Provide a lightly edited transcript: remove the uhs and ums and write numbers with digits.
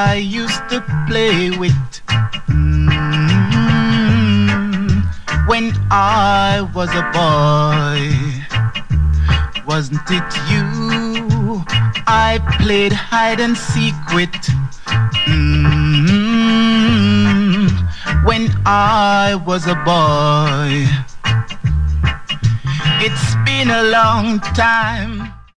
I used to play with. When I was a boy, wasn't it you I played hide and seek with? When I was a boy. It's been a long time